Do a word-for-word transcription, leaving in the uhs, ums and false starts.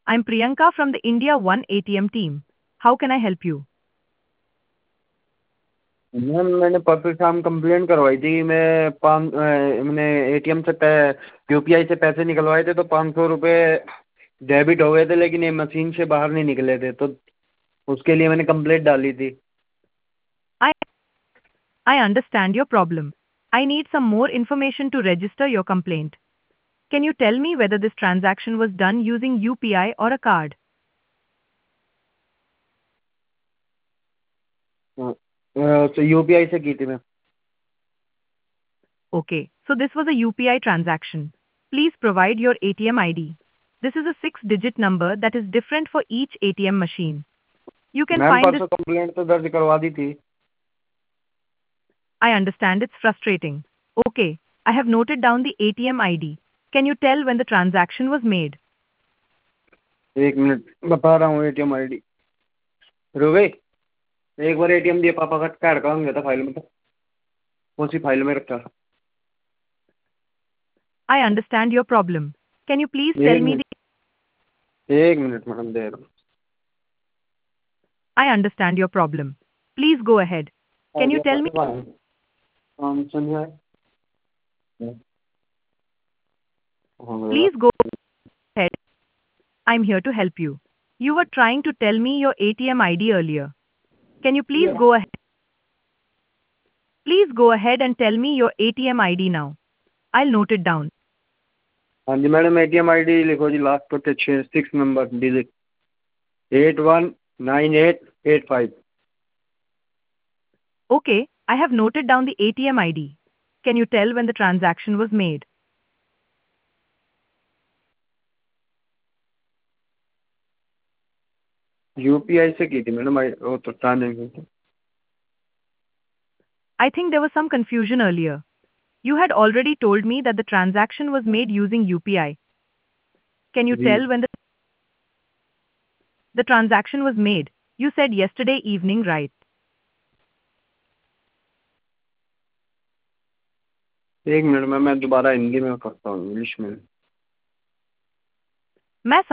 I'm Priyanka from the India One A T M team. How can I help you? Ma'am मैंने परसों शाम complaint करवाई थी। मैं पाँच मैंने एटीएम से यूपीआई से पैसे निकलवाए थे तो पाँच सौ रुपये डेबिट हो गए थे, लेकिन ये मशीन से बाहर नहीं निकले थे, तो उसके लिए मैंने कंप्लेंट डाली थी। I I understand your problem. I need some more information to register your complaint. Can you tell me whether this transaction was done using U P I or a card? हाँ, अ, तो UPI से की थी मैं। Okay, so this was a U P I transaction. Please provide your A T M I D. This is a six-digit number that is different for each A T M machine. You can ma'am find this. परसों complaint तो दर्ज करवा दी थी। I understand it's frustrating. Okay, I have noted down the A T M I D. Can you tell when the transaction was made? एक मिनट बता रहा हूँ एटीएम आईडी। रुके, एक बार एटीएम दिए पापा का कार्ड कहाँ गया था फाइल में, तो कौन सी फाइल में रखा। I understand your problem. Can you please tell एक me मिनट the. एक मिनट मैडम दे रहा I understand your problem. Please go ahead. Can you tell me. हूँ। हाँ, सुनिए। हाँ, Please go ahead. I'm here to help you. You were trying to tell me your A T M I D earlier. Can you please go ahead? Please go ahead and tell me your A T M I D now. I'll note it down. हाँ जी madam, ATM ID लिखो जी, last पर के छः six number digit eight one nine eight eight five. Okay, I have noted down the A T M I D. Can you tell when the transaction was made? UPI से की थी madam, I- वो तो transaction. I think there was some confusion earlier. You had already told me that the transaction was made using U P I. Can you जी, tell when the, the transaction was made? You said yesterday evening, right? एक मिनट में मैं दोबारा हिंदी में करता हूँ, English में। मैं